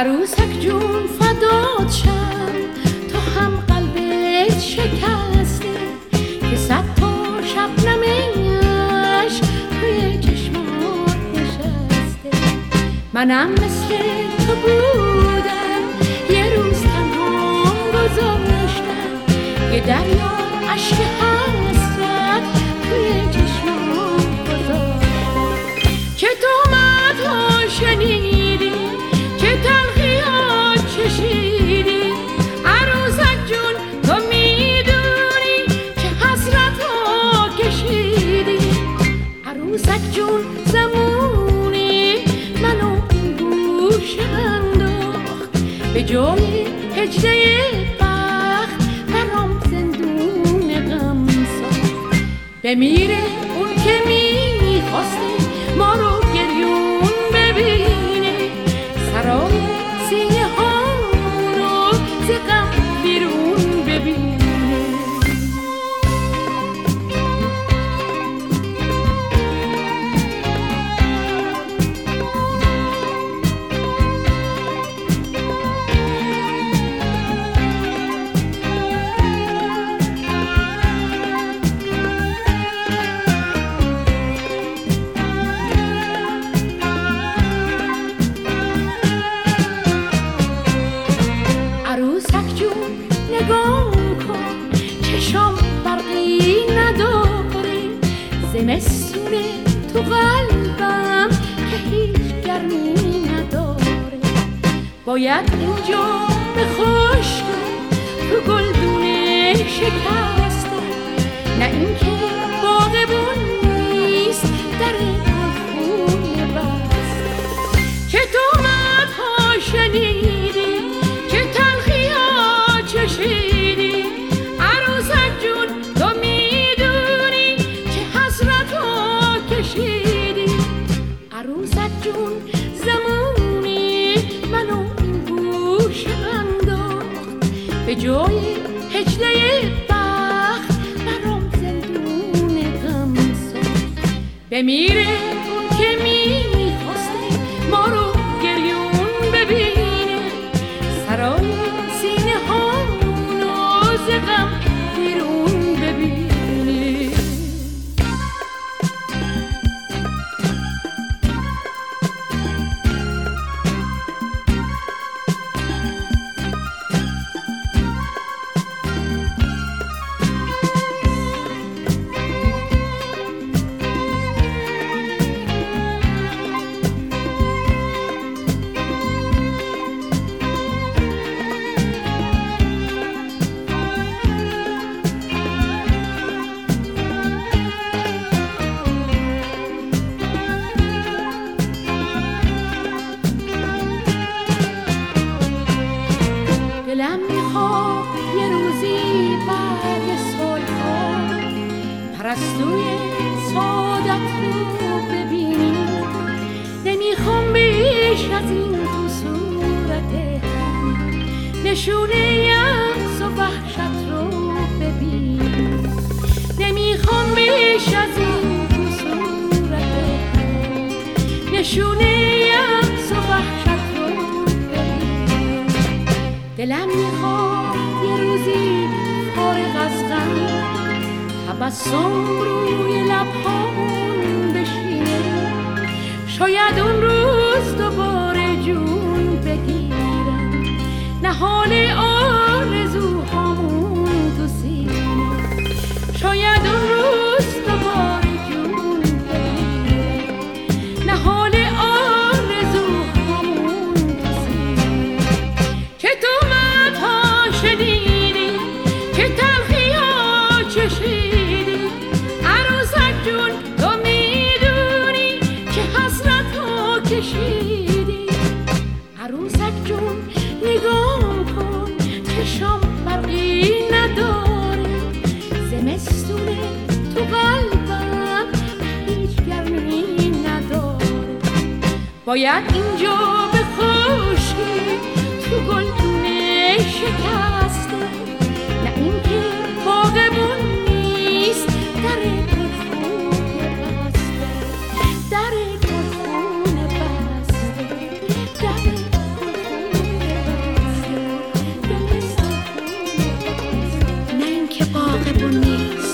عروسک جون فدات شم، تو هم قلبت شکسته که 100 تا شبنمش توی چشمات نشسته. منم مثل تو بودم، یه روز تنها گذاشتم، یه دریا عشق حسرت توی چشمات گذاشتم. چه تهمت‌ها شنیدی، چه تلخی‌ها چشیدی، عروسک جون تو میدونی چه حسرت‌ها کشیدی. عروسک جون زمونی منو این گوش انداخت، به جای هجله بخت برام زندون غم ساخت. بمیره اون که میخواسته ما رو گریون ببینه، سرای سینه ها رو ز غم بیرون ببینه. عروسک جون نگاه کن، چشام برقی نداره، زمستونه تو قلبم که هیچ گرمی نداره. باید اینجا به خشکی تو گلدونه شکسته، نه اینکه باغبون نیست در گلخونه بسته. چه تهمت‌ها شنیدی، چه تلخی‌ها چشیدی، عروسک جون تو میدونی چه حسرت‌ها کشیدی. عروسک جون زمونی منو این گوش انداخت، به جای هجله بخت برام زندون غم ساخت. بمیره اون که میخواسته ما رو گریون ببینه، سرای سینه ها رو ز غم بیرون ببینه. دلم میخواد یه روزی بعد سالها پرستوی سعادت رو ببینیم. نمیخوام بیش از این تو صورت هم نشونه یأس و وحشت رو ببینیم. نمیخوام بیش از این تو صورت هم نشونه یأس و وحشت رو ببینیم. دلم میخواد یه روزی فارغ از غم تبسم روی لبهام بشینه، شاید اون روز دوباره جون بگیرم نهال آرزوهامون تو سینه. شاید اون روز دوباره جون بگیرم نهال آرزوهامون تو سینه. چه تهمت‌ها شنیدی، چه تلخی‌ها چشیدی، عروسک جون تو میدونی چه حسرت‌ها کشیدی. عروسک جون نگاه کن، چشام برقی نداره، زمستونه تو قلبم هیچ گرمی نداره. باید اینجا به خشکی تو گلدونه شکسته، نه اینکه باغبون نیست در گلخونه بسته. در گلخونه بسته، در گلخونه عاقب و نیست.